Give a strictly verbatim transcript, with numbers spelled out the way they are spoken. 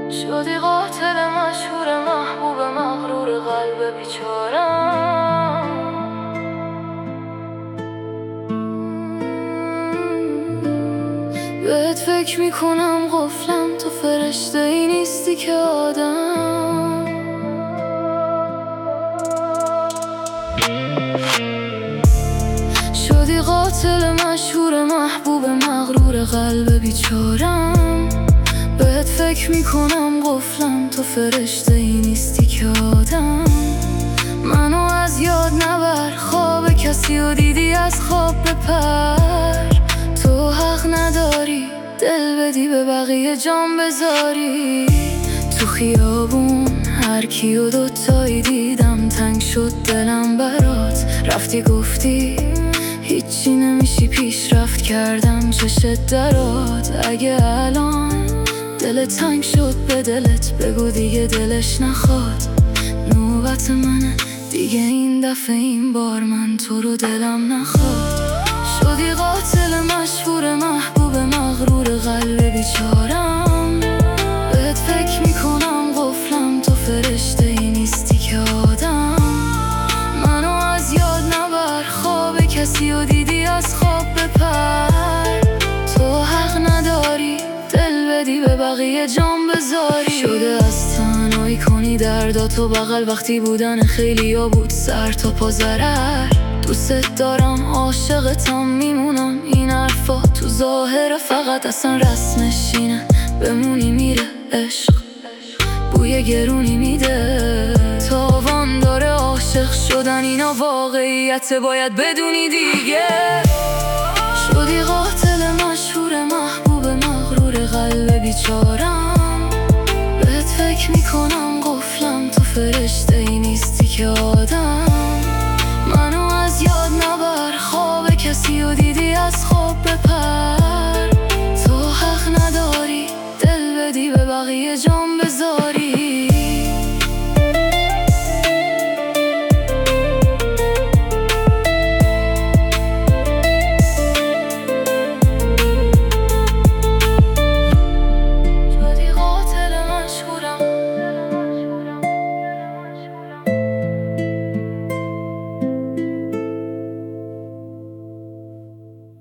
شدی قاتل مشهور محبوب مغرور قلب بیچارم. بهت فکر میکنم قفلم، تو فرشته ای نیستی که آدم. شدی قاتل مشهور محبوب مغرور قلب بیچارم. بهت فکر میکنم قفلم، تو فرشته ای نیستی که آدم. منو از یاد نبر، خواب کسی رو دیدی از خواب بپر. تو حق نداری دل بدی به بقیه جان بذاری. تو خیابون هر کیو دوتایی دیدم، تنگ شد دلم برات. رفتی گفتی هیچی نمیشی، پیشرفت کردم چشت درات. اگه الان دل تنگ شد به دلت، بگو دیگه دلش نخواد. نوبت منه دیگه این دفعه، این بار من تو رو دلم نخواد. شدی قاتل مشهور محبوب مغرور قلب بیچارم. بهت فکر میکنم قفلم، تو فرشته ای نیستی که آدم. منو از یاد نبر، خواب کسی رو دیدی از خواب بپر. تو حق نداری دل بدی به بقیه جان بذاری. شده از تنهایی کنی درداتو بغل، وقتی بودن خیلی ها بود سر تا پا ضرر. دوست دارم عاشقتم میمونم، این حرفا تو ظاهره فقط اصلا رسمش اینه. بمونی میره عشق، بوی گرونی میده. تاوان داره عاشق شدن، اینا واقعیت باید بدونی دیگه. شدی قاتل